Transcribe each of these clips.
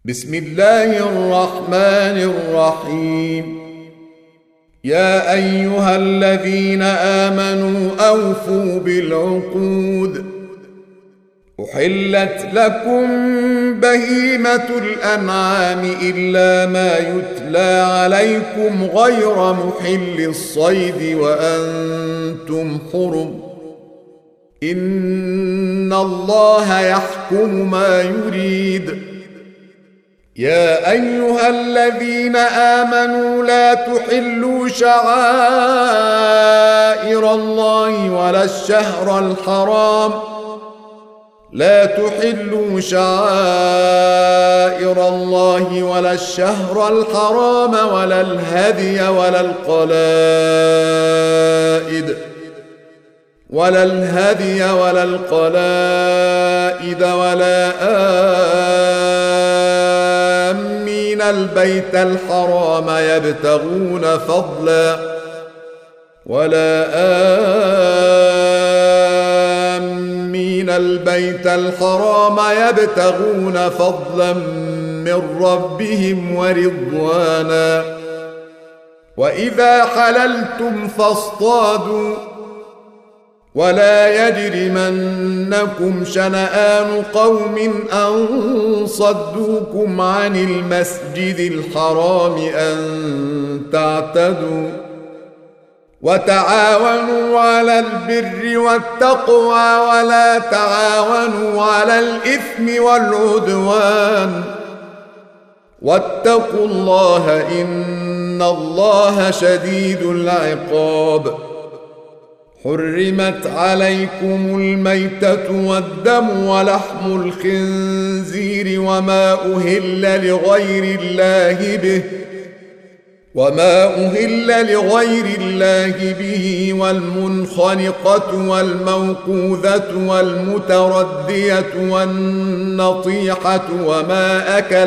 بسم الله الرحمن الرحيم. يا أيها الذين آمنوا أوفوا بالعقود. أحلت لكم بهيمة الأنعام إلا ما يتلى عليكم غير محل الصيد وأنتم حرم. إن الله يحكم ما يريد. يا أيها الذين آمنوا لا تحلوا شعائر الله ولا الشهر الحرام ولا الهدي ولا القلائد ولا آمين البيت الحرام يبتغون فضلا من ربهم ورضوانا. وإذا حللتم فاصطادوا ولا يجرمنكم شنآن قوم أن صدوكم عن المسجد الحرام أن تعتدوا. وتعاونوا على البر والتقوى ولا تعاونوا على الإثم والعدوان. واتقوا الله إن الله شديد العقاب. حرمت عليكم الميتة والدم ولحم الخنزير وما أهل لغير الله به والمنخنقة والموقوذة والمتردية والنطيحة وما أكل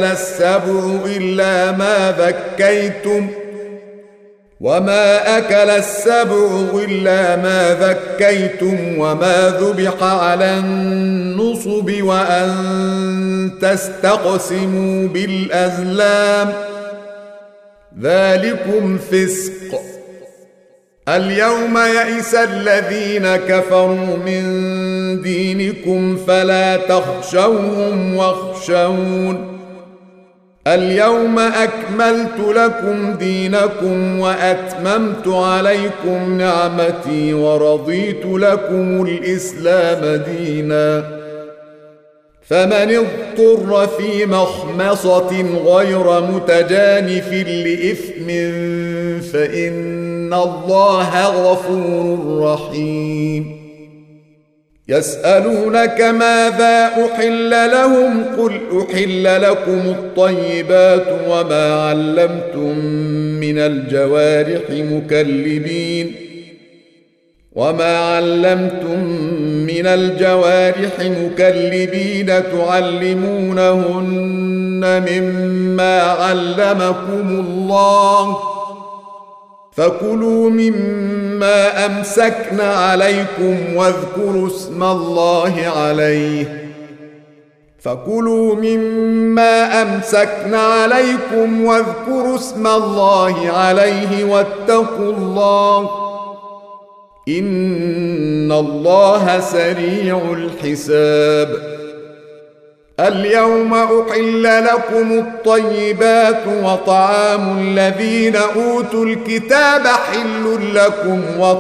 السبع إلا ما ذكيتم وما ذبح على النصب وأن تستقسموا بالأزلام ذلكم فسق. اليوم يئس الذين كفروا من دينكم فلا تخشوهم واخشون. اليوم أكملت لكم دينكم وأتممت عليكم نعمتي ورضيت لكم الإسلام دينا. فمن اضطر في مخمصة غير متجانف لإثم فإن الله غفور رحيم. يسألونك ماذا أحل لهم قل أحل لكم الطيبات وما علمتم من الجوارح مكلبين تعلمونهن مما علمكم الله فكلوا مما أمسكن عليكم واذكروا اسم الله عليه واتقوا الله إن الله سريع الحساب. اليوم أحل لكم الطيبات وطعام الذين أوتوا الكتاب حل لكم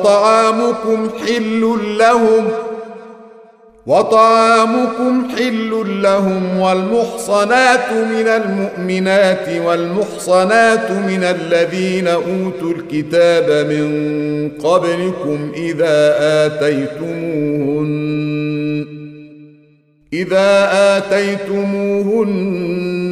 وطعامكم حل لهم والمحصنات من المؤمنات والمحصنات من الذين أوتوا الكتاب من قبلكم إذا آتيتموهن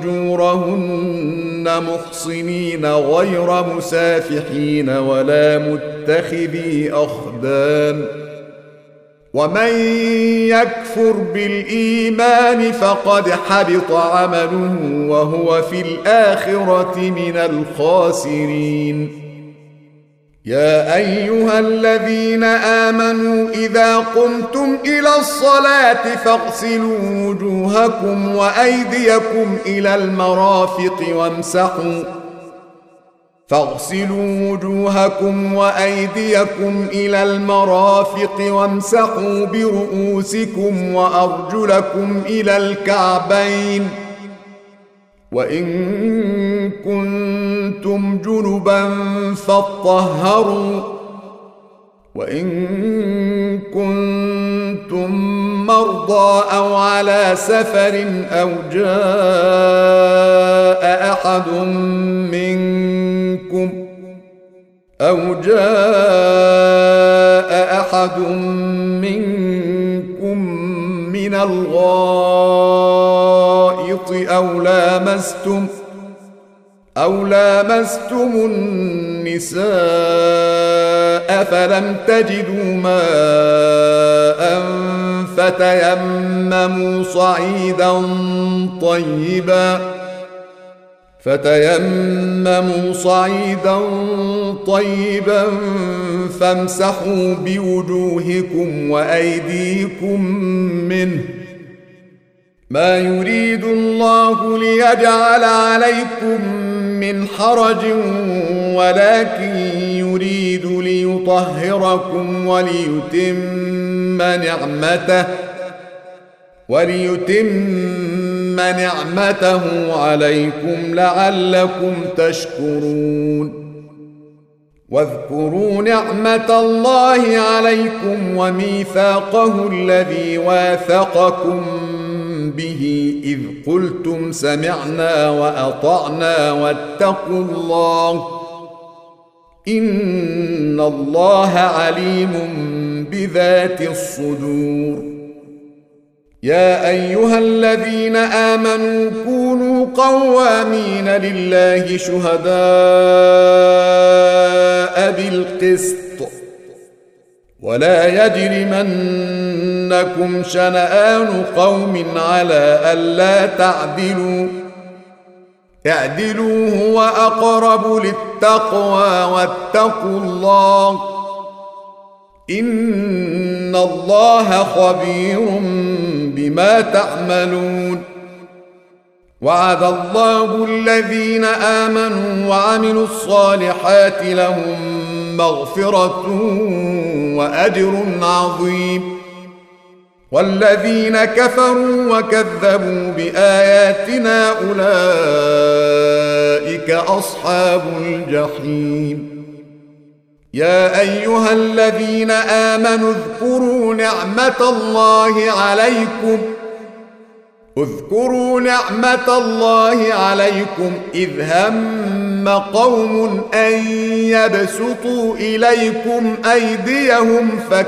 أجورهن محصنين غير مسافحين ولا متخذي أخدان. ومن يكفر بالإيمان فقد حبط عمله وهو في الآخرة من الخاسرين. يا أيها الذين آمنوا إذا قمتم إلى الصلاة فاغسلوا وجوهكم وأيديكم إلى المرافق وامسحوا برؤوسكم وأرجلكم إلى الكعبين وإن كنتم جنبا فاطهروا وإن كنتم مرضى أو على سفر أو جاء أحد منكم من الغائط أو لامستم النساء فلم تجدوا ماء فتيمموا صعيدا طيبا فامسحوا بوجوهكم وأيديكم منه ما يريد الله ليجعل عليكم من حرج ولكن يريد ليطهركم وليتم نعمته عليكم لعلكم تشكرون واذكروا نعمة الله عليكم وميثاقه الذي واثقكم به إذ قلتم سمعنا وأطعنا واتقوا الله إن الله عليم بذات الصدور يا أيها الذين آمنوا كونوا قوامين لله شهداء بالقسط ولا يجرمنكم شنآن قوم على ألا تعدلوا اعدلوا هو أقرب للتقوى واتقوا الله إن الله خبير بما تعملون وعد الله الذين آمنوا وعملوا الصالحات لهم مغفرة وأجر عظيم والذين كفروا وكذبوا بآياتنا أولئك أصحاب الجحيم يا أيها الذين آمنوا اذكروا نعمة الله عليكم إذ هم قوم أن يبسطوا إليكم أيديهم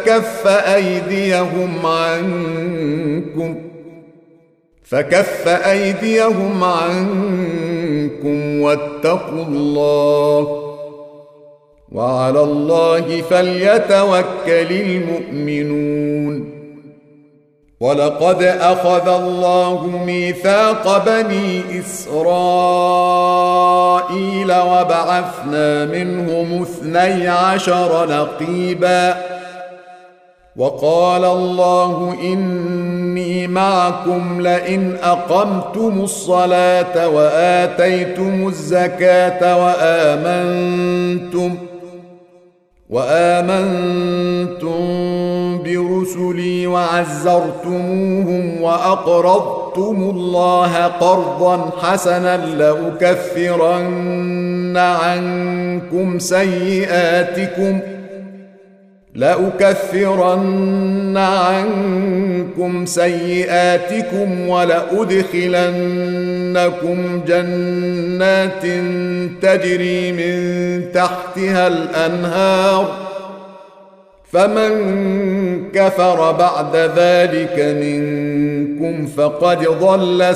فكف أيديهم عنكم واتقوا الله وعلى الله فليتوكل المؤمنون ولقد أخذ الله ميثاق بني إسرائيل وبعثنا منهم 12 نقيبا وقال الله إني معكم لئن أقمتم الصلاة وآتيتم الزكاة وآمنتم برسلي وعزرتموهم وأقرضتم الله قرضا حسنا لأكفرن عنكم سيئاتكم ولأدخلنكم جنات تجري من تحتها الأنهار فمن كفر بعد ذلك منكم فقد ضل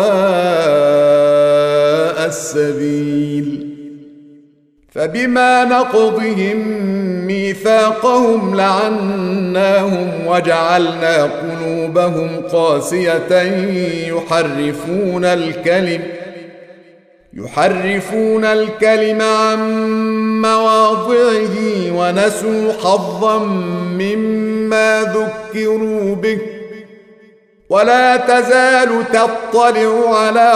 سواء السبيل فبما نقضهم ميثاقهم لعناهم وجعلنا يحرفون الكلم عن مواضعه ونسوا حظا مما ذكروا به ولا تزال تطلع على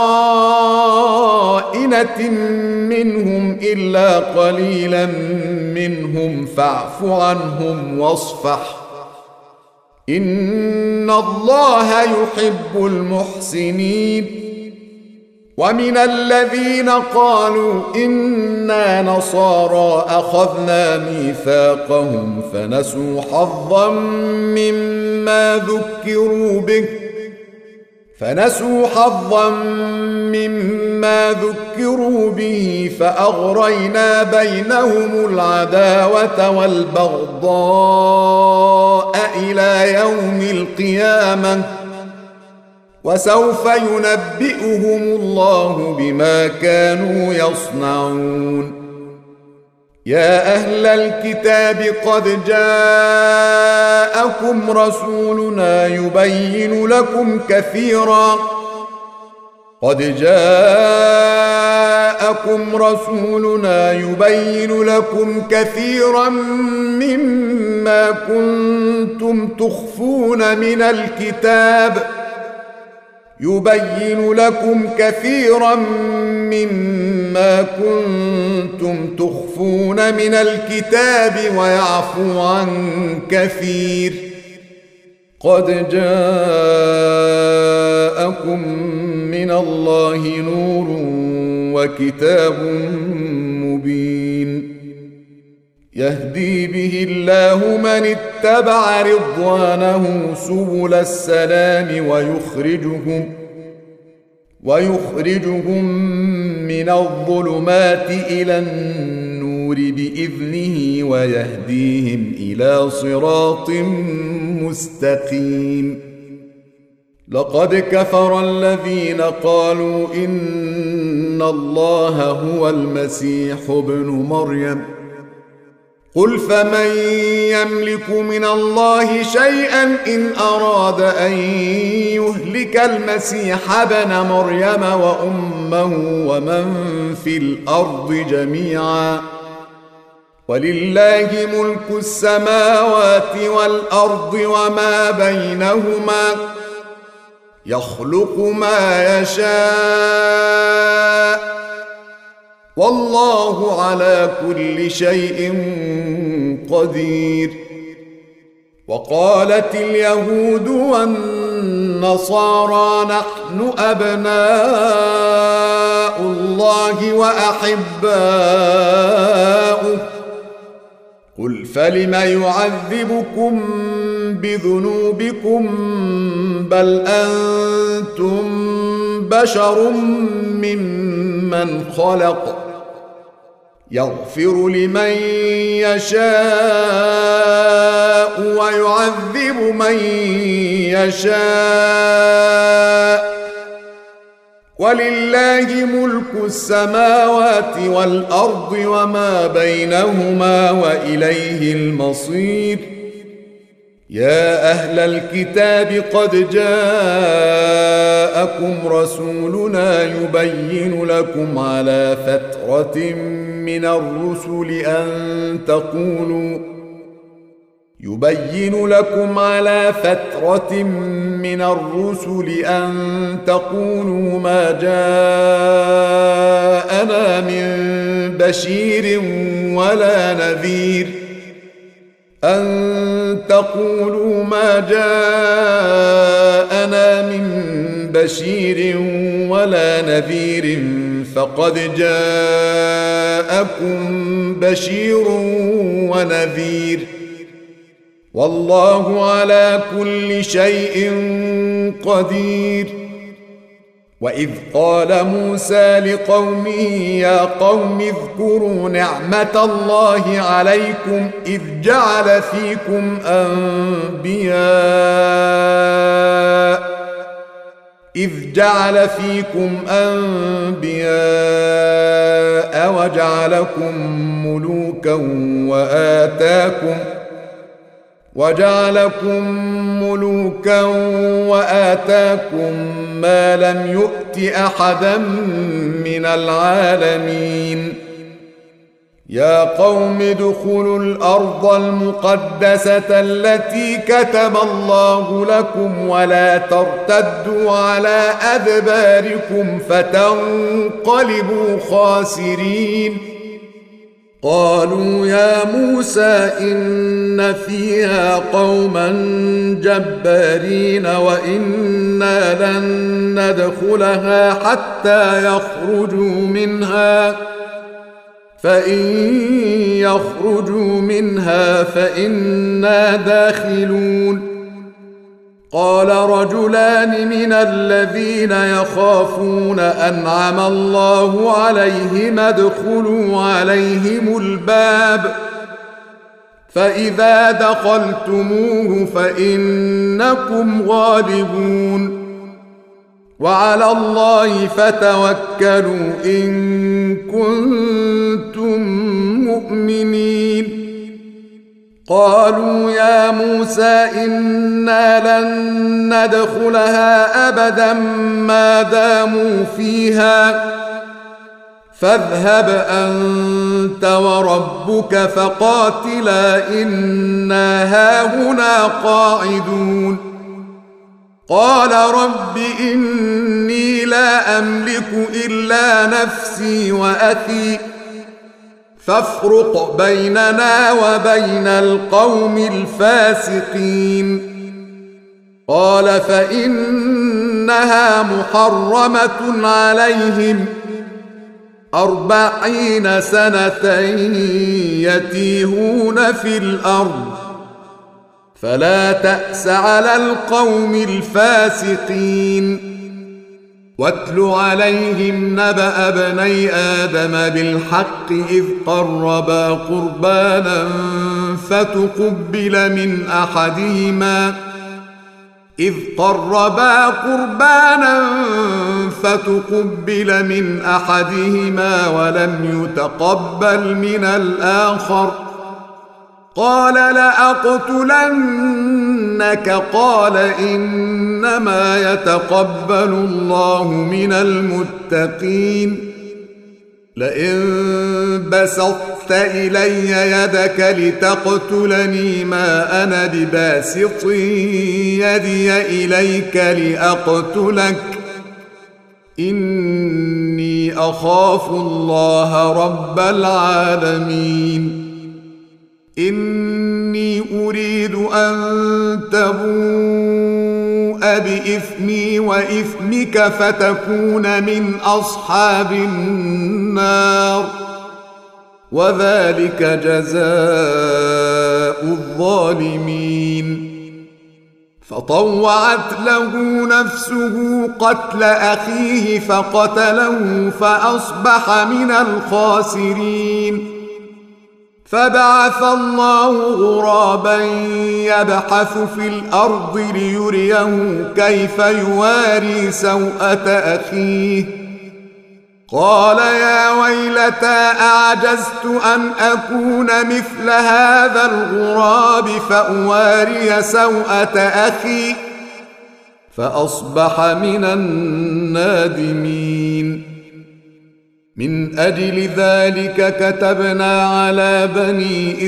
خائنة منهم إلا قليلا منهم فاعف عنهم واصفح إن الله يحب المحسنين. ومن الذين قالوا إنا نصارى أخذنا ميثاقهم فنسوا حظا مما ذكروا به فأغرينا بينهم العداوة والبغضاء إلى يوم القيامة وسوف ينبئهم الله بما كانوا يصنعون. يا أهل الكتاب قد جاءكم رسولنا يبين لكم كثيرا مما كنتم تخفون من الكتاب ويعفو عن كثير. قد جاءكم من الله نور وكتاب مبين يهدي به الله من اتبع رضوانه سبل السلام ويخرجهم من الظلمات إلى النور بإذنه ويهديهم إلى صراط مستقيم. لقد كفر الذين قالوا إن الله هو المسيح ابن مريم قل فمن يملك من الله شيئا إن أراد أن يهلك المسيح ابن مريم وأمه ومن في الأرض جميعا ولله ملك السماوات والأرض وما بينهما يخلق ما يشاء والله على كل شيء قدير. وقالت اليهود والنصارى نحن أبناء الله وأحباؤه قل فلم يعذبكم بذنوبكم بل أنتم بشر ممن خلق يغفر لمن يشاء ويعذب من يشاء ولله ملك السماوات والأرض وما بينهما وإليه المصير. يا أهل الكتاب قد جاءكم رسولنا يبين لكم على فترة من الرسل أن تقولوا ما جاءنا من بشير ولا نذير فقد جاءكم بشير ونذير والله على كل شيء قدير. وإذ قال موسى لقومه يا قوم اذكروا نعمة الله عليكم إذ جعل فيكم أنبياء وجعلكم ملوكا وآتاكم ما لم يؤت أحدا من العالمين يا قوم ادخلوا الأرض المقدسة التي كتب الله لكم ولا ترتدوا على أدباركم فتنقلبوا خاسرين قالوا يا موسى إن فيها قوما جبارين وإنا لن ندخلها حتى يخرجوا منها فإن يخرجوا منها فإنا داخلون قال رجلان من الذين يخافون أنعم الله عليهم ادخلوا عليهم الباب فإذا دخلتموه فإنكم غالبون وعلى الله فتوكلوا إن كنتم مؤمنين قالوا يا موسى إنا لن ندخلها أبدا ما داموا فيها فاذهب أنت وربك فقاتلا إنا هاهنا قاعدون قال رب إني لا أملك إلا نفسي وأخي فافرق بيننا وبين القوم الفاسقين قال فإنها محرمة عليهم 40 سنة يتيهون في الأرض فلا تأس على القوم الفاسقين واتل عليهم نبأ ابني آدم بالحق إذ قربا قربانا فتقبل من أحدهما ولم يتقبل من الآخر قال لأقتلنك قال إنما يتقبل الله من المتقين لئن بسطت إلي يدك لتقتلني ما أنا بباسط يدي إليك لأقتلك إني أخاف الله رب العالمين إني أريد أن تبوء بإثمي وإثمك فتكون من أصحاب النار وذلك جزاء الظالمين فطوعت له نفسه قتل أخيه فقتله فأصبح من الخاسرين فبعث الله غرابا يبحث في الأرض ليريه كيف يواري سوءة أخيه قال يا ويلتى أعجزت أن أكون مثل هذا الغراب فأواري سوءة أخي فأصبح من النادمين من أجل ذلك كتبنا على بني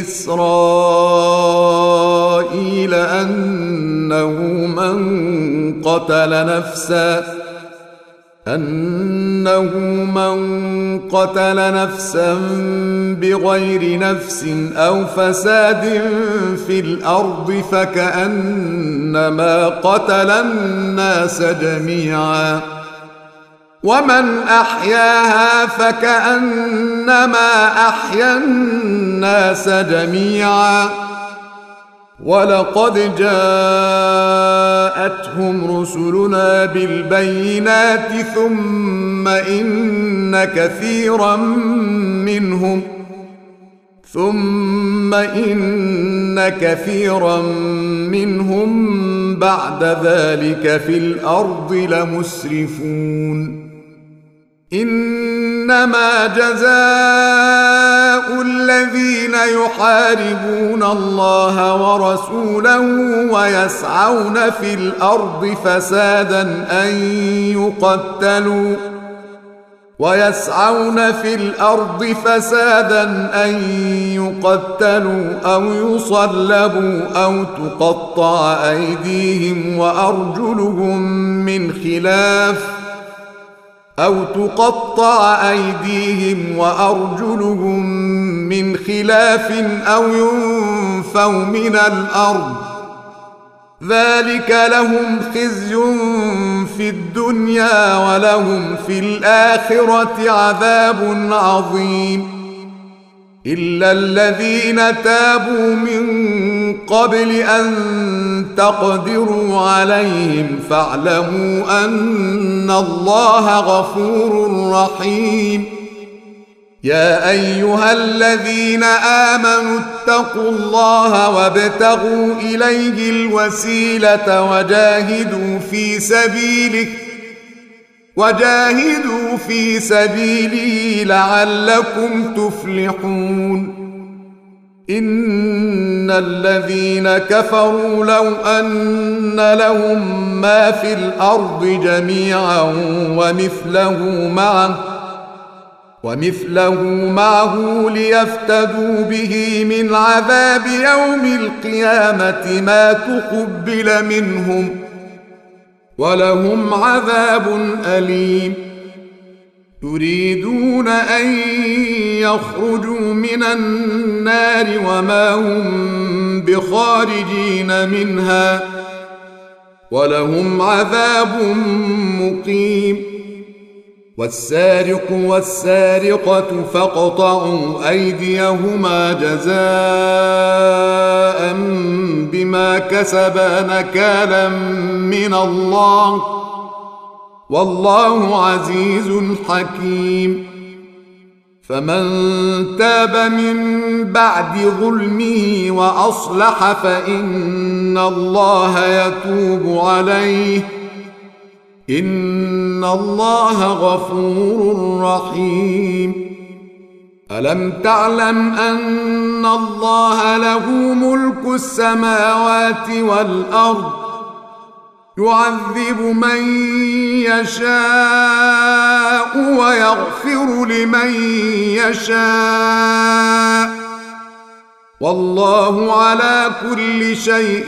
إسرائيل أنه من قتل نفسا بغير نفس أو فساد في الأرض فكأنما قتل الناس جميعا ومن أحياها فكأنما أحيا الناس جميعا ولقد جاءتهم رسلنا بالبينات ثم إن كثيرا منهم بعد ذلك في الأرض لمسرفون إنما جزاء الذين يحاربون الله ورسوله ويسعون في الأرض فسادا أن يقتلوا أو يصلبوا أو تقطع أيديهم وأرجلهم من خلاف أو ينفوا من الأرض ذلك لهم خزي في الدنيا ولهم في الآخرة عذاب عظيم إلا الذين تابوا من قبل أن تقدروا عليهم فاعلموا أن الله غفور رحيم يا أيها الذين آمنوا اتقوا الله وابتغوا إليه الوسيلة وجاهدوا في سبيله لعلكم تفلحون إن الذين كفروا لو أن لهم ما في الأرض جميعا ومثله معه ليفتدوا به من عذاب يوم القيامة ما تقبل منهم ولهم عذاب أليم يريدون أن يخرجوا من النار وما هم بخارجين منها ولهم عذاب مقيم والسارق والسارقة فاقطعوا أيديهما جزاء بما كسبا نكالا من الله والله عزيز حكيم فمن تاب من بعد ظلمه وأصلح فإن الله يتوب عليه إن الله غفور رحيم ألم تعلم أن الله له ملك السماوات والأرض يعذب من يشاء ويغفر لمن يشاء والله على كل شيء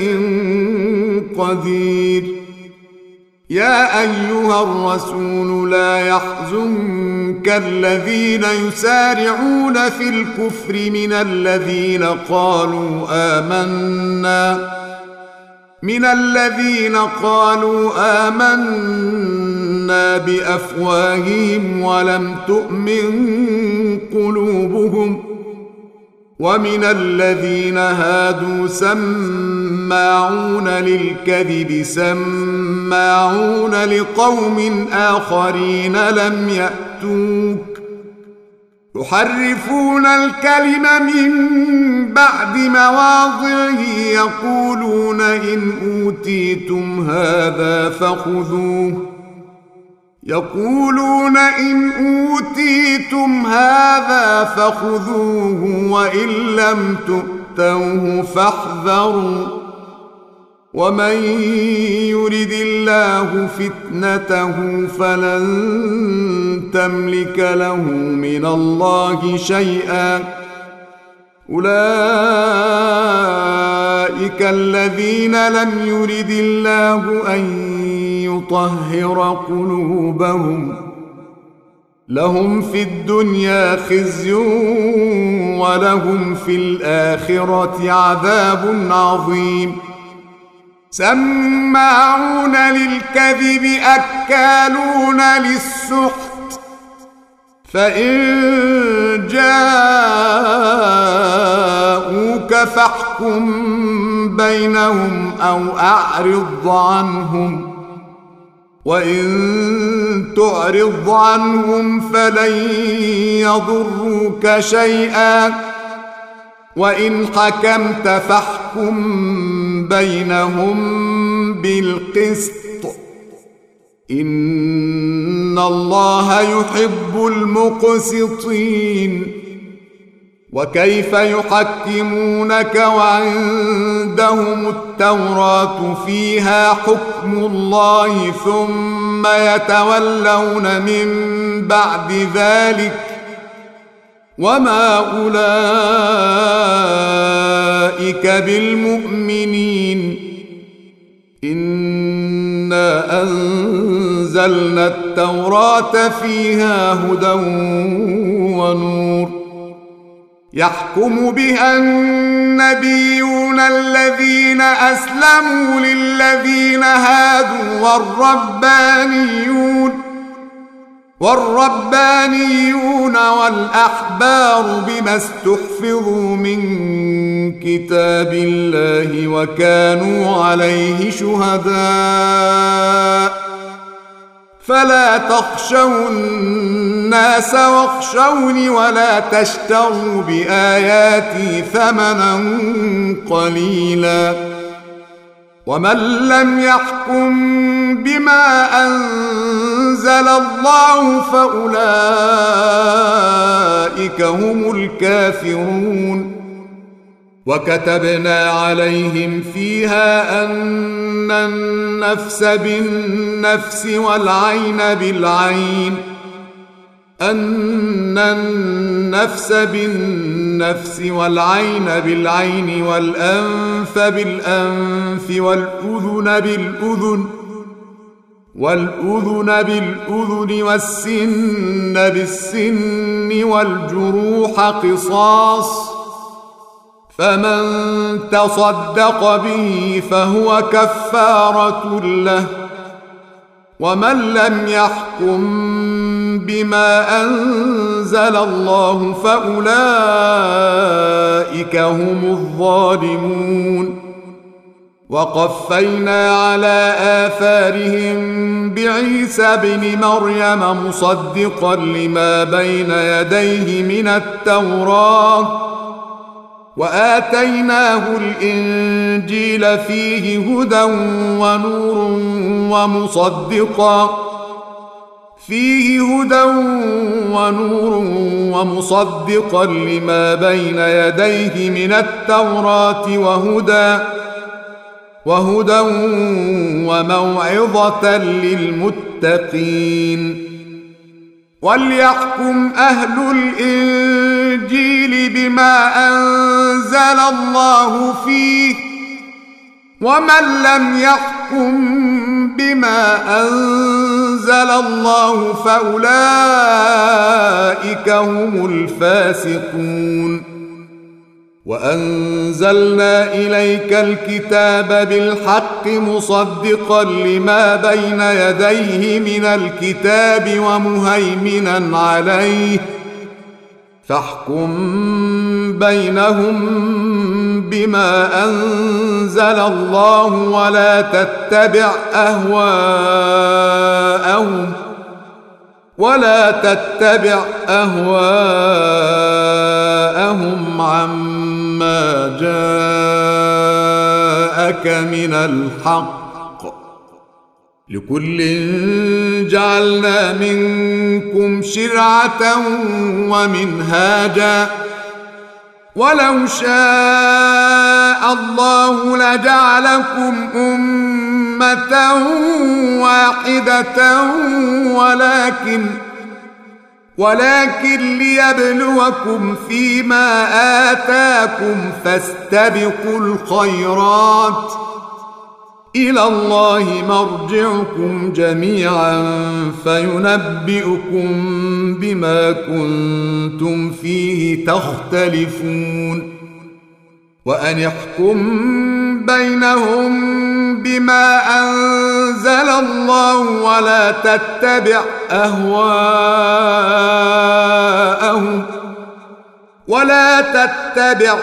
قدير يا أيها الرسول لا يحزنك الذين يسارعون في الكفر من الذين قالوا آمنا بأفواههم ولم تؤمن قلوبهم ومن الذين هادوا سماعون للكذب سماعون لقوم آخرين لم يأتوك يحرفون الكلم من بعد مواضعه يقولون إن أوتيتم هذا فخذوه وإن لم تؤتوه فاحذروا ومن يرد الله فتنته فلن تملك له من الله شيئا أولئك الذين لم يرد الله أن يطهر قلوبهم لهم في الدنيا خزي ولهم في الآخرة عذاب عظيم سماعون للكذب أكالون للسحت فإن جاءوك فاحكم بينهم أو أعرض عنهم وإن تعرض عنهم فلن يضروك شيئا وإن حكمت فاحكم بينهم بالقسط إن الله يحب المقسطين. وكيف يحكمونك وعندهم التوراة فيها حكم الله ثم يتولون من بعد ذلك وما أولئك بالمؤمنين. إنا أنزلنا التوراة فيها هدى ونور يحكم بها النبيون الذين أسلموا للذين هادوا والربانيون والأحبار بما استحفظوا من كتاب الله وكانوا عليه شهداء فلا تخشوا الناس واخشوني ولا تشتروا بآياتي ثمنا قليلا ومن لم يحكم بما أنزل الله فأولئك هم الكافرون. وكتبنا عليهم فيها أن النفس بالنفس والعين بالعين والأنف بالأنف والأذن بالأذن والسن بالسن والجروح قصاص فمن تصدق به فهو كفارة له ومن لم يحكم بما أنزل الله فأولئك هم الظالمون. وقفينا على آثارهم بعيسى بن مريم مصدقا لما بين يديه من التوراة وآتيناه الإنجيل فيه هدى ونور ومصدقا لما بين يديه من التوراة وهدى وموعظة للمتقين. وليحكم أهل الإنجيل بما أنزل الله فيه ومن لم يحكم بما أنزل الله فأولئك هم الفاسقون. وأنزلنا إليك الكتاب بالحق مصدقا لما بين يديه من الكتاب ومهيمنا عليه فاحكم بينهم بما أنزل الله ولا تتبع أهواءهم عما جاءك من الحق لكل جعلنا منكم شرعة ومنهاجا ولو شاء الله لجعلكم أمة واحدة ولكن ليبلوكم فيما آتاكم فاستبقوا الخيرات إلى الله مرجعكم جميعا فينبئكم بما كنتم فيه تختلفون. وأن يحكم بينهم بما أنزل الله ولا تتبع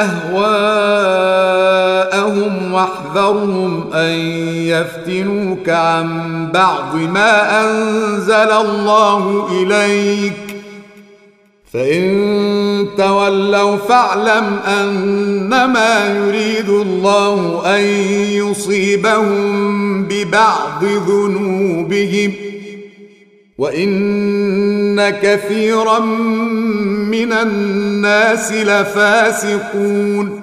أهواءهم واحذرهم أن يفتنوك عن بعض ما أنزل الله إليك فإن تولوا فاعلم أنما يريد الله أن يصيبهم ببعض ذنوبهم وإن كثيرا من الناس لفاسقون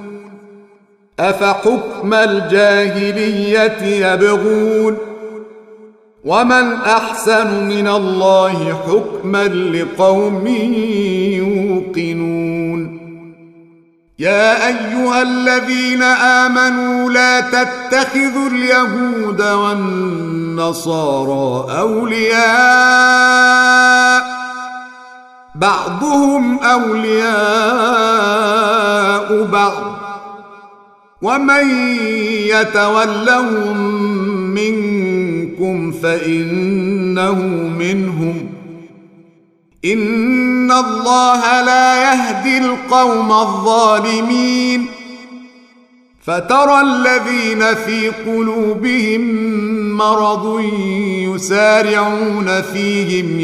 أفحكم الجاهلية يبغون ومن أحسن من الله حكما لقوم يوقنون يا أيها الذين آمنوا لا تتخذوا اليهود والنصارى أولياء بعضهم أولياء بعض ومن يتولهم منكم فإنه منهم إن الله لا يهدي القوم الظالمين فترى الذين في قلوبهم مرض يسارعون فيهم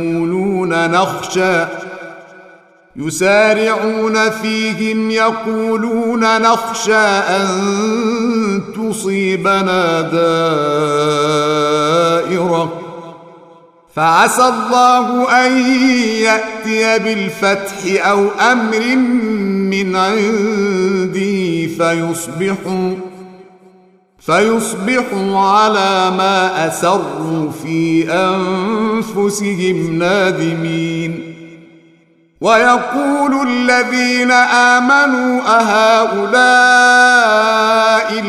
يقولون نخشى أن تصيبنا دائرة فعسى الله أن يأتي بالفتح أو أمر من عنده فيصبحوا على ما أسروا في أنفسهم نادمين ويقول الذين آمنوا أهؤلاء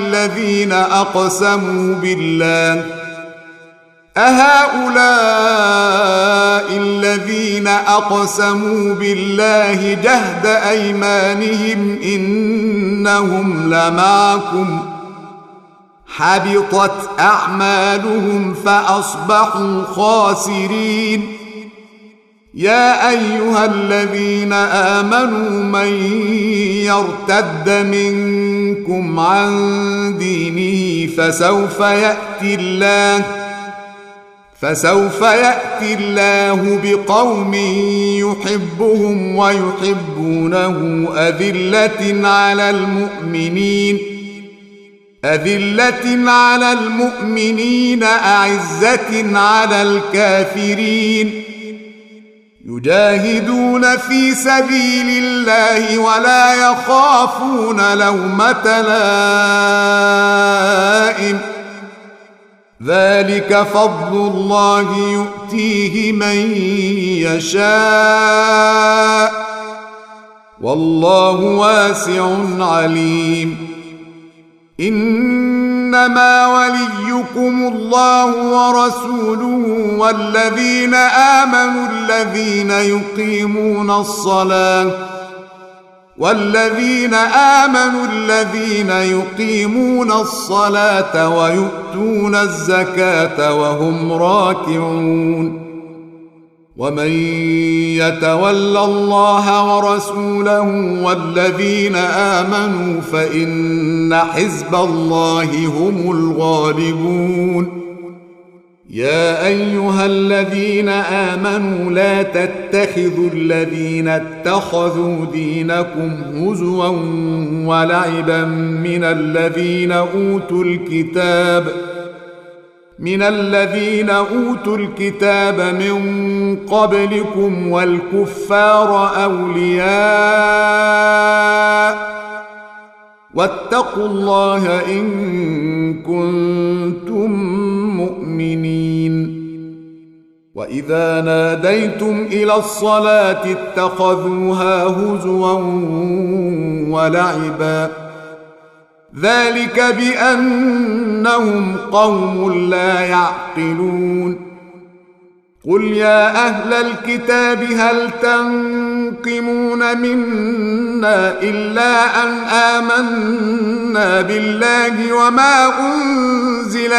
الذين أقسموا بالله جهد أيمانهم إنهم لمعكم حبطت أعمالهم فأصبحوا خاسرين يا أيها الذين آمنوا من يرتد منكم عن دينه فسوف يأتي الله بقوم يحبهم ويحبونه أذلة على المؤمنين أعزة على الكافرين يجاهدون في سبيل الله ولا يخافون لومة لائم ذلك فضل الله يؤتيه من يشاء والله واسع عليم إنما وليكم الله ورسوله والذين آمنوا الذين يقيمون الصلاة ويؤتون الزكاة وهم راكعون ومن يتول الله ورسوله والذين آمنوا فإن حزب الله هم الغالبون يا أيها الذين آمنوا لا تتخذوا الذين اتخذوا دينكم هزوا ولعبا من الذين أوتوا الكتاب من قبلكم والكفار أولياء واتقوا الله إن كنتم مؤمنين وإذا ناديتم إلى الصلاة اتخذوها هزوا ولعبا ذلك بأنهم قوم لا يعقلون قل يا أهل الكتاب هل تنقمون منا إلا أن آمنا بالله وما أنزل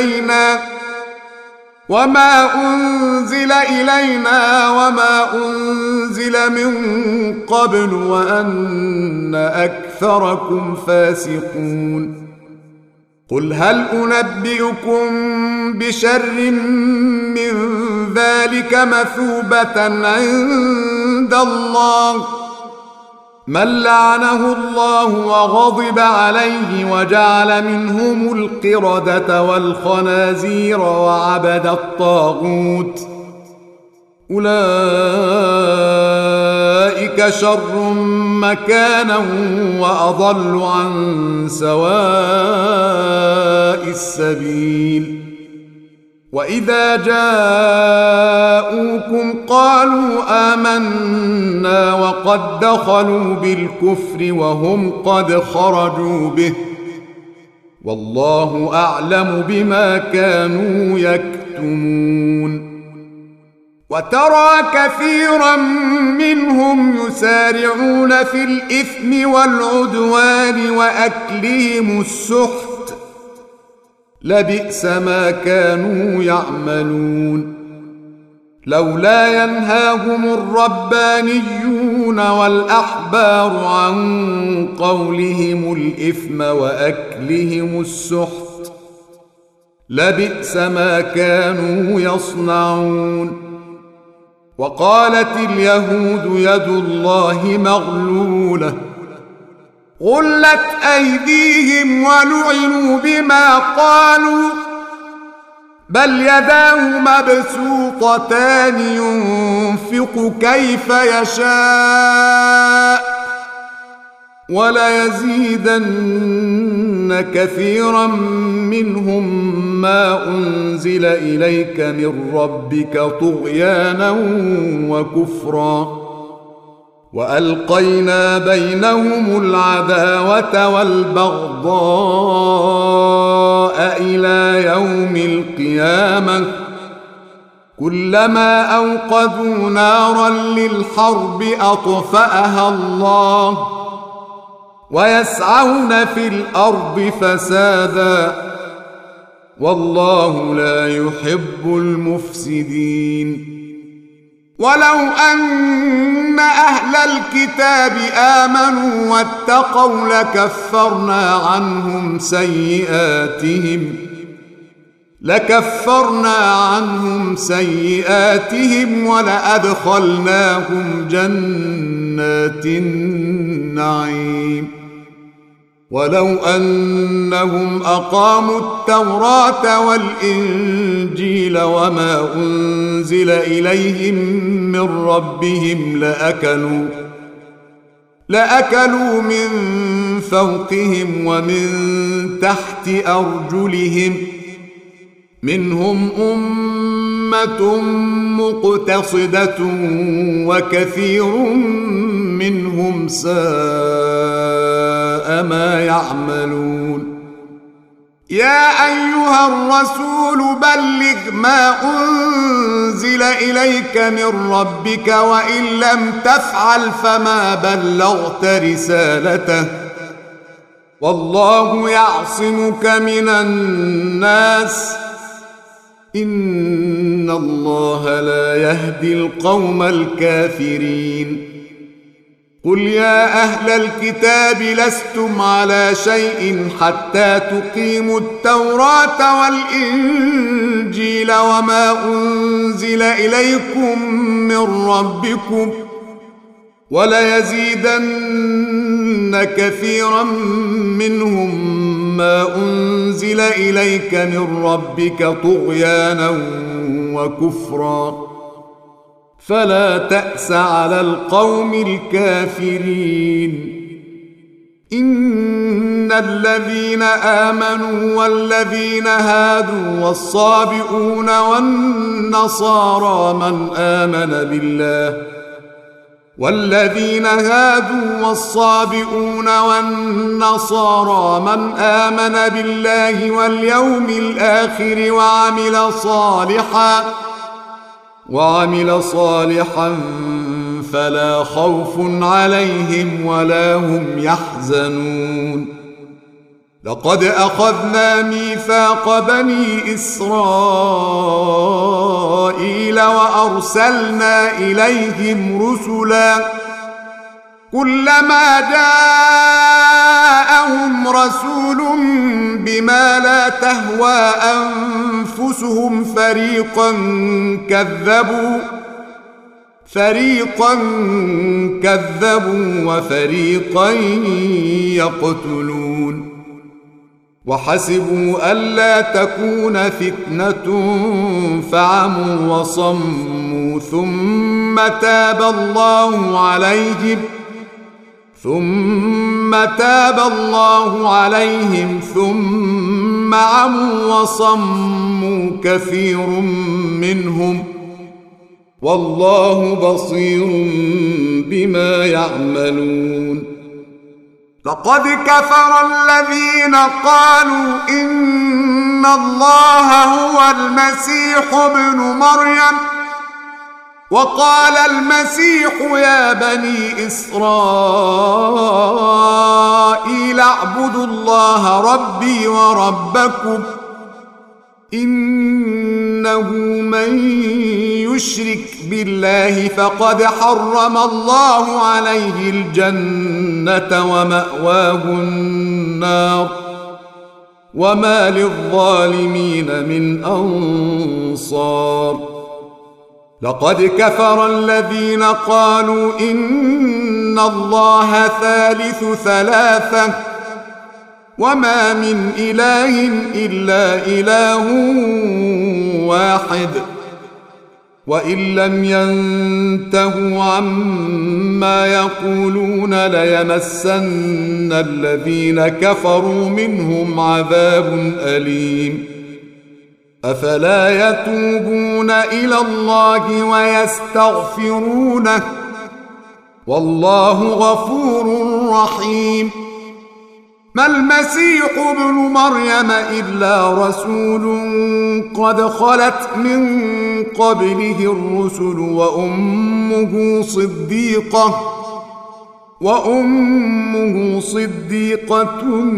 إلينا وما أنزل من قبل وأن أكثركم فاسقون قل هل أنبئكم بشر من ذلك مثوبة عند عند الله من لعنه الله وغضب عليه وجعل منهم القردة والخنازير وعبد الطاغوت أولئك شر مكانا وأضل عن سواء السبيل وإذا جاءوكم قالوا آمنا وقد دخلوا بالكفر وهم قد خرجوا به والله أعلم بما كانوا يكتمون وترى كثيرا منهم يسارعون في الإثم والعدوان وأكلهم السحت لبئس ما كانوا يعملون لولا ينهاهم الربانيون والأحبار عن قولهم الإثم وأكلهم السحت لبئس ما كانوا يصنعون وقالت اليهود يد الله مغلولة غلت أيديهم ولعنوا بما قالوا بل يداه مبسوطتان ينفق كيف يشاء وليزيدن كثيرا منهم ما أنزل إليك من ربك طغيانا وكفرا وألقينا بينهم العداوة والبغضاء إلى يوم القيامة كلما أوقدوا نارا للحرب أطفأها الله ويسعون في الأرض فسادا والله لا يحب المفسدين ولو أن أهل الكتاب آمنوا واتقوا لكفرنا عنهم سيئاتهم ولأدخلناهم جنات النعيم ولو أنهم أقاموا التوراة والإنجيل وما أنزل إليهم من ربهم لأكلوا من فوقهم ومن تحت أرجلهم منهم أمة مقتصدة وكثير منهم ساء ما يعملون يا أيها الرسول بلغ ما أنزل إليك من ربك وإن لم تفعل فما بلغت رسالته والله يعصمك من الناس إن الله لا يهدي القوم الكافرين قل يا أهل الكتاب لستم على شيء حتى تقيموا التوراة والإنجيل وما أنزل إليكم من ربكم وليزيدن كثيرا منهم ما أنزل إليك من ربك طغيانا وكفرا فلا تأس على القوم الكافرين إن الذين آمنوا والذين هادوا والصابئون والنصارى من آمن بالله واليوم الآخر وعمل صالحا فلا خوف عليهم ولا هم يحزنون لقد أخذنا ميثاق بني إسرائيل وأرسلنا إليهم رسلا كلما جاءهم رسول بما لا تهوى فريقا كذبوا وفريقا يقتلون وحسبوا ألا تكون فتنة فعموا وصموا ثم تاب الله عليهم ثم عموا وصموا كثير منهم والله بصير بما يعملون لقد كفر الذين قالوا إن الله هو المسيح ابن مريم وقال المسيح يا بني إسرائيل اعبدوا الله ربي وربكم إنه من يشرك بالله فقد حرم الله عليه الجنة ومأواه النار وما للظالمين من أنصار لقد كفر الذين قالوا إن الله ثالث ثلاثة وما من إله إلا إله واحد وإن لم ينتهوا عما يقولون ليمسن الذين كفروا منهم عذاب أليم أفلا يتوبون إلى الله ويستغفرونه والله غفور رحيم ما المسيح ابن مريم إلا رسول قد خلت من قبله الرسل وأمه صديقة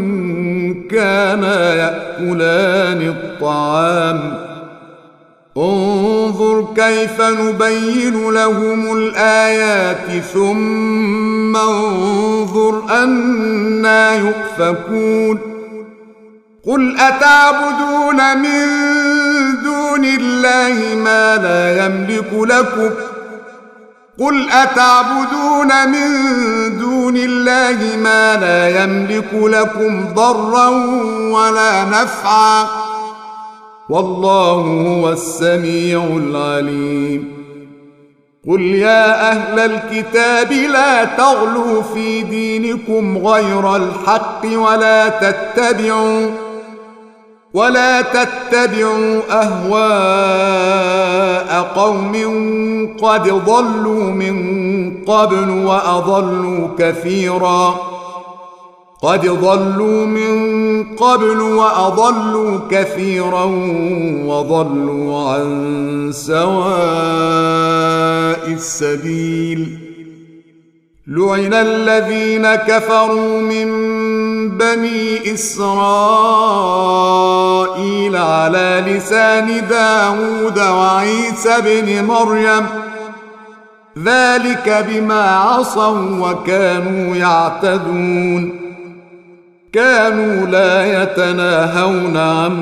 كانا يأكلان الطعام انظر كيف نبين لهم الآيات ثم انظر أنى يؤفكون قل أتعبدون من دون الله ما لا يملك لكم ضرا ولا نفعا والله هو السميع العليم قل يا أهل الكتاب لا تغلوا في دينكم غير الحق ولا تتبعوا أهواء قوم قد ضلوا من قبل وأضلوا كثيرا وضلوا عن سواء السبيل لعن الذين كفروا من بني إسرائيل على لسان داود وعيسى بن مريم ذلك بما عصوا وكانوا يعتدون كانوا لا يتناهون عن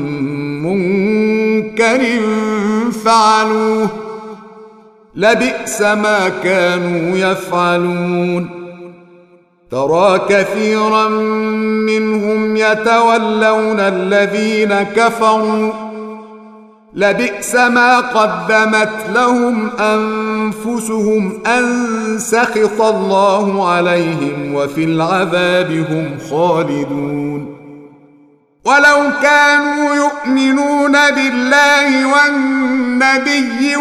منكر فعلوه لبئس ما كانوا يفعلون ترى كثيرا منهم يتولون الذين كفروا لبئس ما قدمت لهم أنفسهم أن سخط الله عليهم وفي العذاب هم خالدون ولو كانوا يؤمنون بالله والنبي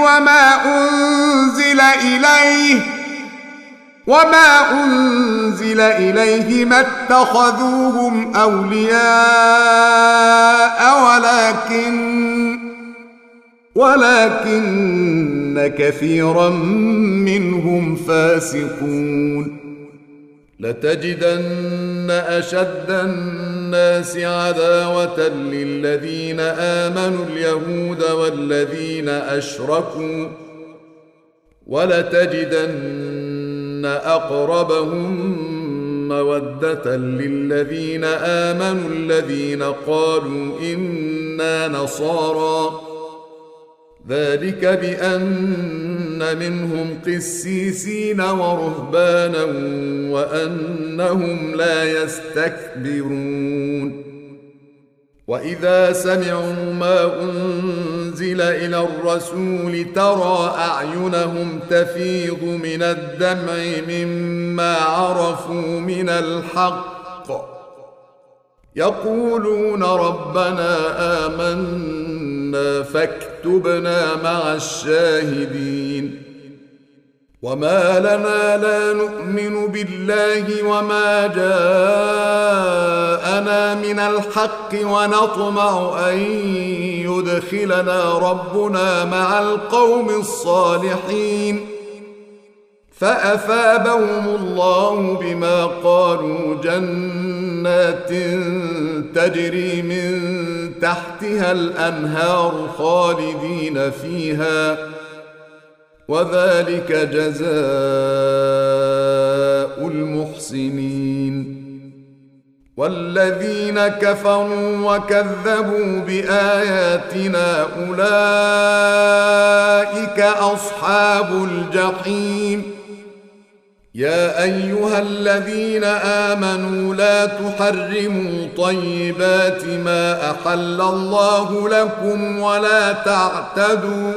وما أنزل إليه ما اتخذوهم أولياء ولكن كثيرا منهم فاسقون لتجدن أشد الناس عداوة للذين آمنوا اليهود والذين أشركوا ولتجدن أقربهم مودة للذين آمنوا الذين قالوا إنا نصارى ذلك بأن منهم قسيسين ورهبانا وأنهم لا يستكبرون وإذا سمعوا ما أنزل إلى الرسول ترى أعينهم تفيض من الدمع مما عرفوا من الحق يقولون ربنا آمنا فاكتبنا مع الشاهدين وما لنا لا نؤمن بالله وما جاءنا من الحق ونطمع أن يدخلنا ربنا مع القوم الصالحين فأثابهم الله بما قالوا جنات تجري من تحتها الأنهار خالدين فيها وذلك جزاء المحسنين والذين كفروا وكذبوا بآياتنا أولئك أصحاب الجحيم يا أيها الذين آمنوا لا تحرموا طيبات ما أحل الله لكم ولا تعتدوا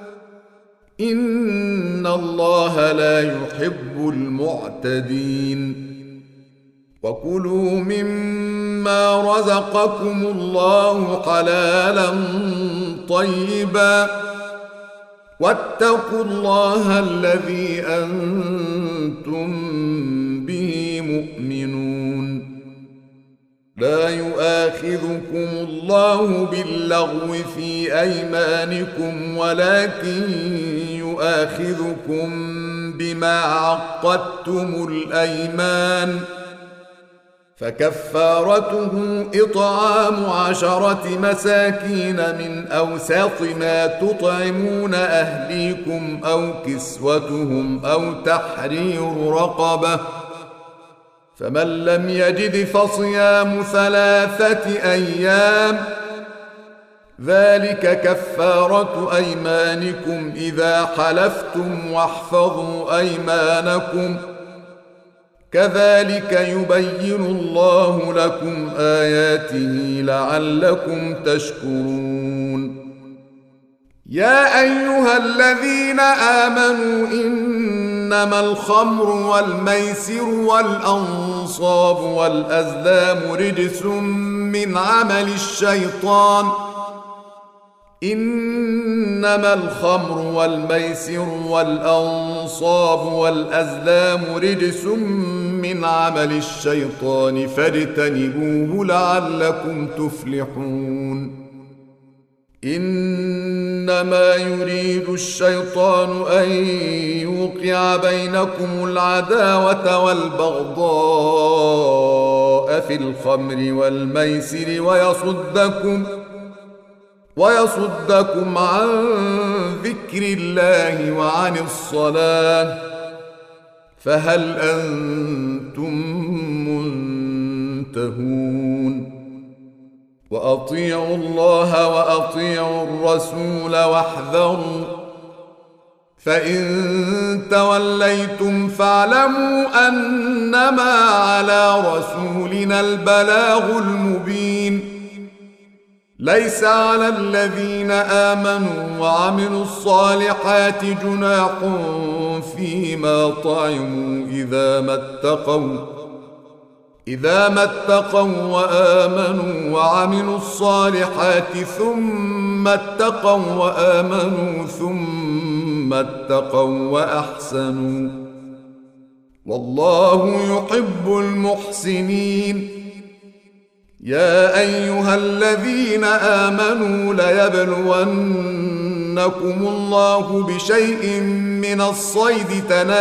إن الله لا يحب المعتدين وكلوا مما رزقكم الله حلالا طيبا واتقوا الله الذي أنتم به مؤمنون لا يؤاخذكم الله باللغو في أيمانكم ولكن يؤاخذكم بما عقدتم الأيمان فكفارته إطعام 10 مساكين من أوسط ما تطعمون أهليكم أو كسوتهم أو تحرير رقبة فمن لم يجد فصيام 3 أيام ذلك كفارة أيمانكم إذا حلفتم واحفظوا أيمانكم كذلك يبين الله لكم آياته لعلكم تشكرون يا أيها الذين آمنوا إنما الخمر والميسر والأنصاب والأزلام رجس من عمل الشيطان إنما الخمر والميسر والأنصاب والأزلام رجس من عمل الشيطان فاجتنبوه لعلكم تفلحون إنما يريد الشيطان أن يوقع بينكم العداوة والبغضاء في الخمر والميسر ويصدكم عن ذكر الله وعن الصلاة فهل أنتم منتهون وأطيعوا الله وأطيعوا الرسول واحذروا فإن توليتم فاعلموا أنما على رسولنا البلاغ المبين ليس على الذين آمنوا وعملوا الصالحات جناح فيما طعموا إذا ما اتقوا وآمنوا وعملوا الصالحات ثم اتقوا وآمنوا ثم اتقوا وأحسنوا والله يحب المحسنين يا أيها الذين آمنوا ليبلونكم الله بشيء من الصيد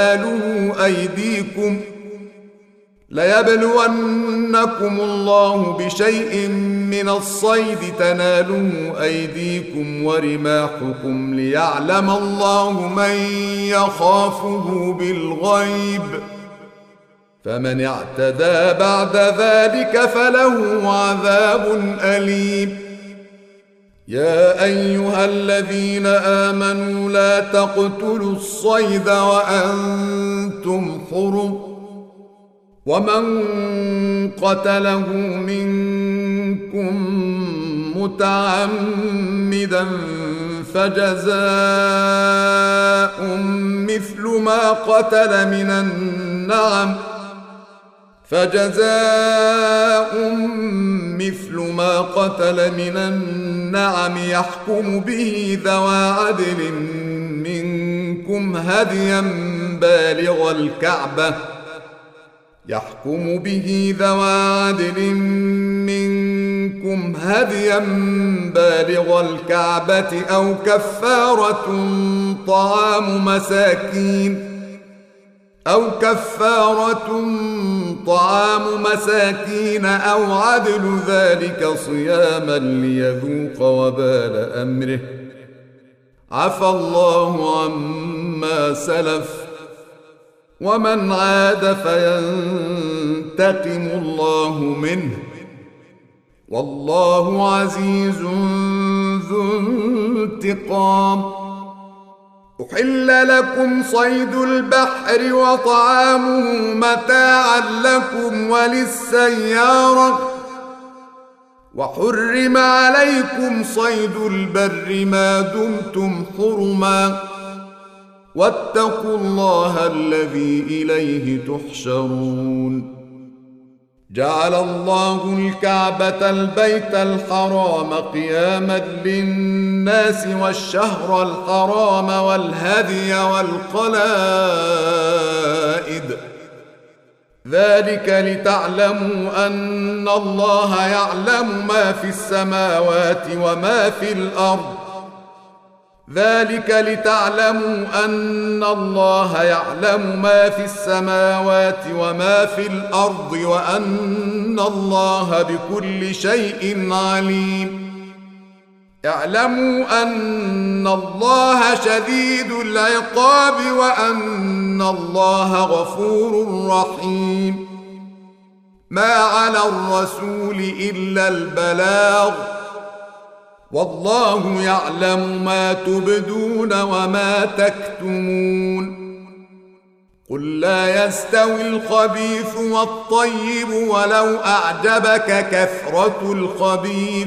تناله أيديكم ورماحكم ليعلم الله من يخافه بالغيب فمن اعتدى بعد ذلك فله عذاب أليم يا أيها الذين آمنوا لا تقتلوا الصيد وأنتم حرم، ومن قتله منكم متعمدا فجزاء مثل ما قتل من النعم يحكم به ذوى عدل منكم هديا بالغ الكعبة أو كفارة طعام مساكين أو عدل ذلك صياما ليذوق وبال أمره، عفى الله عما سلف، ومن عاد فينتقم الله منه، والله عزيز ذو انتقام. أحل لكم صيد البحر وطعامه متاعا لكم وللسيارة، وحرم عليكم صيد البر ما دمتم حرما، واتقوا الله الذي إليه تحشرون. جعل الله الكعبة البيت الحرام قياما للناس والشهر الحرام والهدي والقلائد، ذلك لتعلموا أن الله يعلم ما في السماوات وما في الأرض، وأن الله بكل شيء عليم. اعلموا أن الله شديد العقاب وأن الله غفور رحيم. ما على الرسول إلا البلاغ، والله يعلم ما تبدون وما تكتمون. قل لا يستوي الخبيث والطيب ولو أعجبك كثرة الخبيث،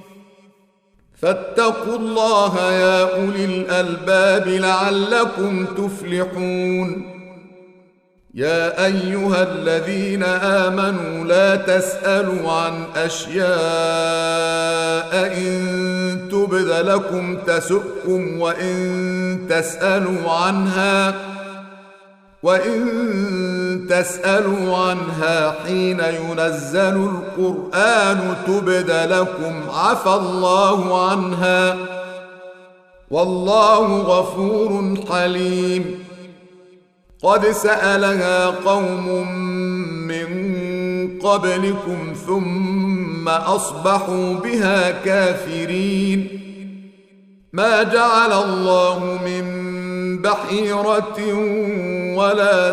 فاتقوا الله يا أولي الألباب لعلكم تفلحون. يا أيها الذين آمنوا لا تسألوا عن أشياء إن تبد لكم تسؤكم، وإن تسألوا عنها حين ينزل القرآن تبد لكم عفى الله عنها، والله غفور حليم. قد سألها قوم من قبلكم ثم أصبحوا بها كافرين. ما جعل الله من بحيرة ولا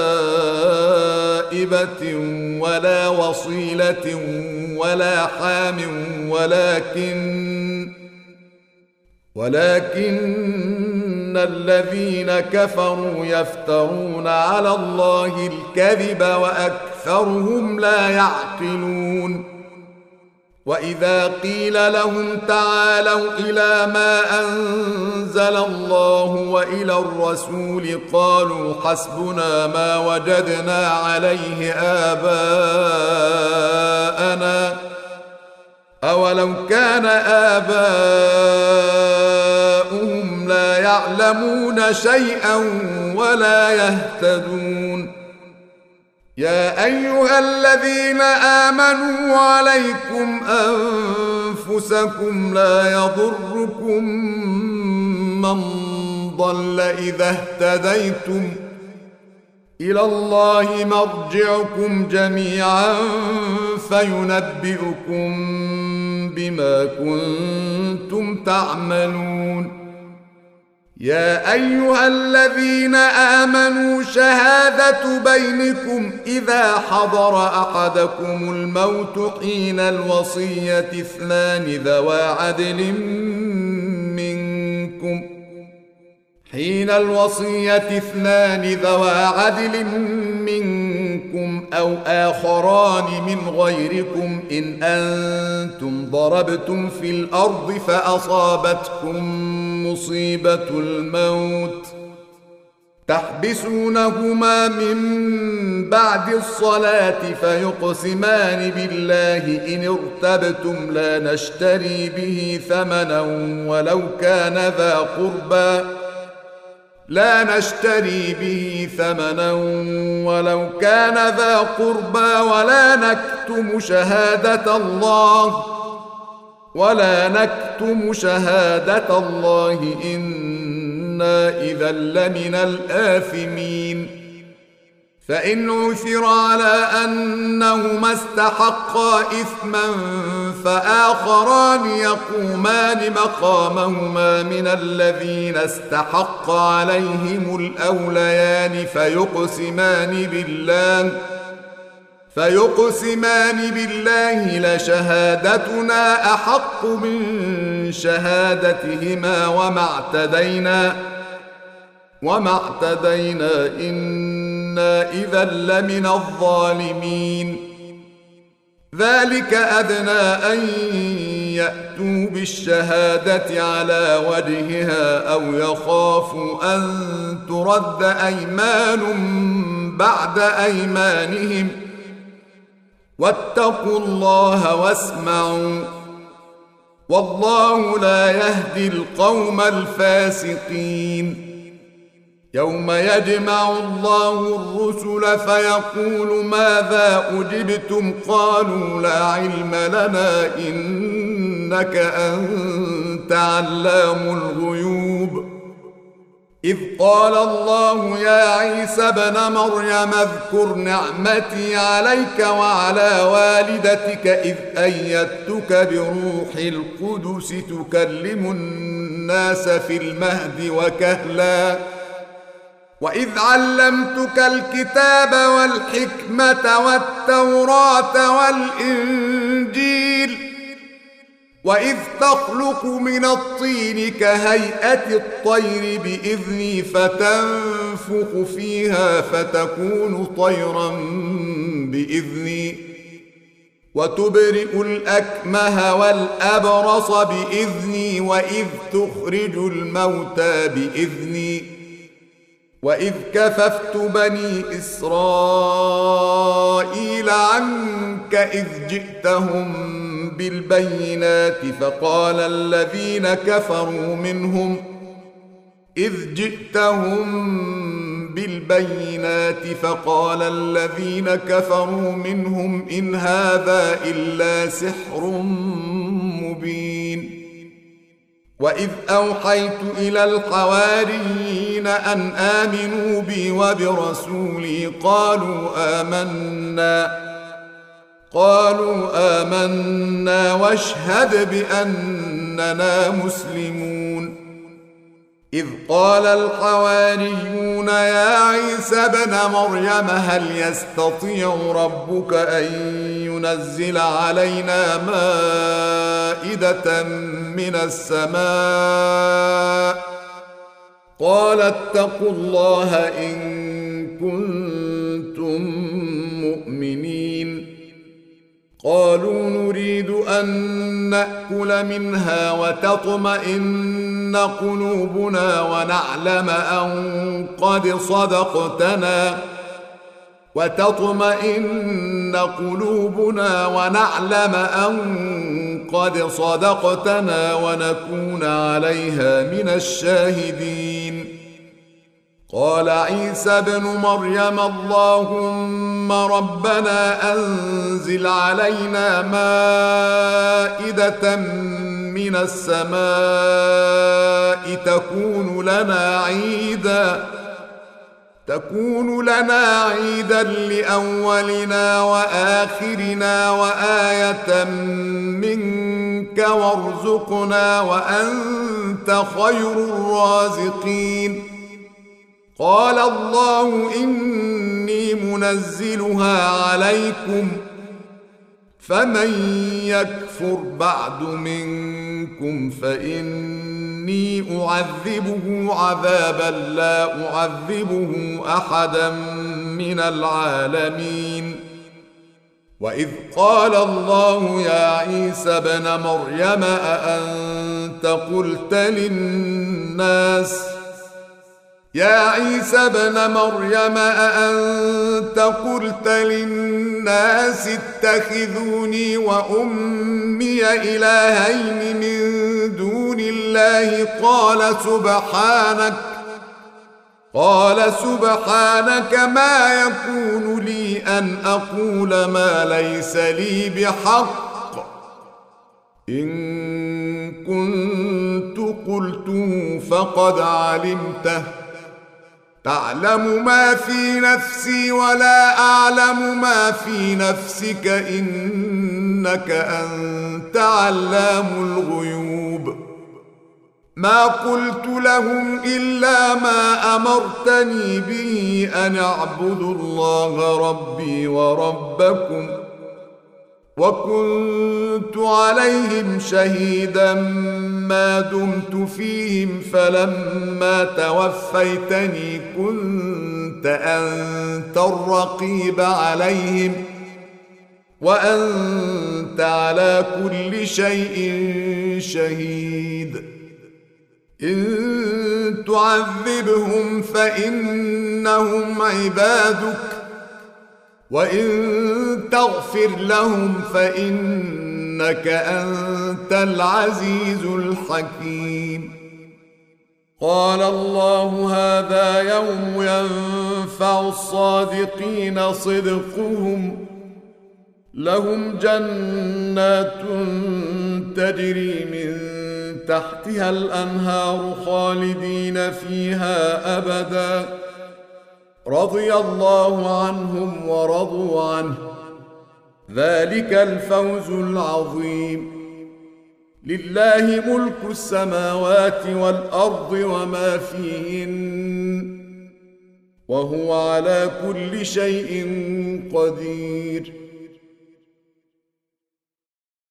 سائبة ولا وصيلة ولا حام ولكن الذين كفروا يفترون على الله الكذب وأكثرهم لا يعقلون. وإذا قيل لهم تعالوا إلى ما أنزل الله وإلى الرسول قالوا حسبنا ما وجدنا عليه آباءنا، أولو كان آباؤهم لا يعلمون شيئا ولا يهتدون. يا أيها الذين آمنوا عليكم أنفسكم لا يضركم من ضل إذا اهتديتم، إلى الله مرجعكم جميعا فينبئكم بما كنتم تعملون. يا أيها الذين آمنوا شهادة بينكم إذا حضر أحدكم الموت حين الوصية اثنان ذوى عدل منكم أو آخران من غيركم إن أنتم ضربتم في الأرض فأصابتكم مصيبة الموت تحبسونهما من بعد الصلاة فيقسمان بالله إن ارتبتم لا نشتري به ثمنا ولو كان ذا قربى ولا نكتم شهادة الله إنا إذا لمن الآثمين فإن عثر على أنهما استحقا إثما فآخران يقومان مقامهما من الذين استحق عليهم الأوليان فيقسمان بالله لشهادتنا أحق من شهادتهما وما اعتدينا إنا إذا لمن الظالمين ذلك أدنى أن يأتوا بالشهادة على وجهها أو يخافوا أن ترد أيمان بعد أيمانهم واتقوا الله واسمعوا والله لا يهدي القوم الفاسقين يوم يجمع الله الرسل فيقول ماذا أجبتم قالوا لا علم لنا إنك أنت علام الغيوب إذ قال الله يا عيسى ابن مريم اذكر نعمتي عليك وعلى والدتك إذ أيدتك بروح القدس تكلم الناس في المهد وكهلا وإذ علمتك الكتاب والحكمة والتوراة والإنجيل وإذ تخلق من الطين كهيئة الطير بإذني فتنفخ فيها فتكون طيرا بإذني وتبرئ الأكمه والأبرص بإذني وإذ تخرج الموتى بإذني وإذ كففت بني إسرائيل عنك إذ جئتهم بالبينات فقال الذين كفروا منهم إن هذا إلا سحر مبين وإذ أوحيت إلى الحواريين أن آمنوا بي وبرسولي قالوا آمنا واشهد بأننا مسلمون إذ قال الحواريون يا عيسى ابن مريم هل يستطيع ربك أن ينزل علينا مائدة من السماء قال اتقوا الله إن كنتم مؤمنين قالوا نريد أن نأكل منها وتطمئن قلوبنا ونعلم أن قد صدقتنا ونكون عليها من الشاهدين قال عيسى ابن مريم اللهم ربنا أنزل علينا مائدة من السماء تكون لنا عيدا لأولنا وآخرنا وآية منك وارزقنا وأنت خير الرازقين. قال الله إني منزلها عليكم فمن يكفر بعد منكم فإني أعذبه عذابا لا أعذبه أحدا من العالمين. وإذ قال الله يا عيسى ابن مريم أأنت قلت للناس اتخذوني وأمي إلهين من دون الله؟ قال سبحانك ما يكون لي أن أقول ما ليس لي بحق، إن كنت قلته فقد علمته، تعلم ما في نفسي ولا أعلم ما في نفسك، إنك أنت علام الغيوب. ما قلت لهم إلا ما أمرتني به أن اعبدوا الله ربي وربكم، وكنت عليهم شهيدا ما دمت فيهم، فلما توفيتني كنت أنت الرقيب عليهم وأنت على كل شيء شهيد. إن تعذبهم فإنهم عبادك وإن تغفر لهم فإنك أنت العزيز الحكيم. قال الله هذا يوم ينفع الصادقين صدقهم، لهم جنات تجري من تحتها الأنهار خالدين فيها أبدا، رضي الله عنهم ورضوا عنه، ذلك الفوز العظيم. لله ملك السماوات والأرض وما فيهن، وهو على كل شيء قدير.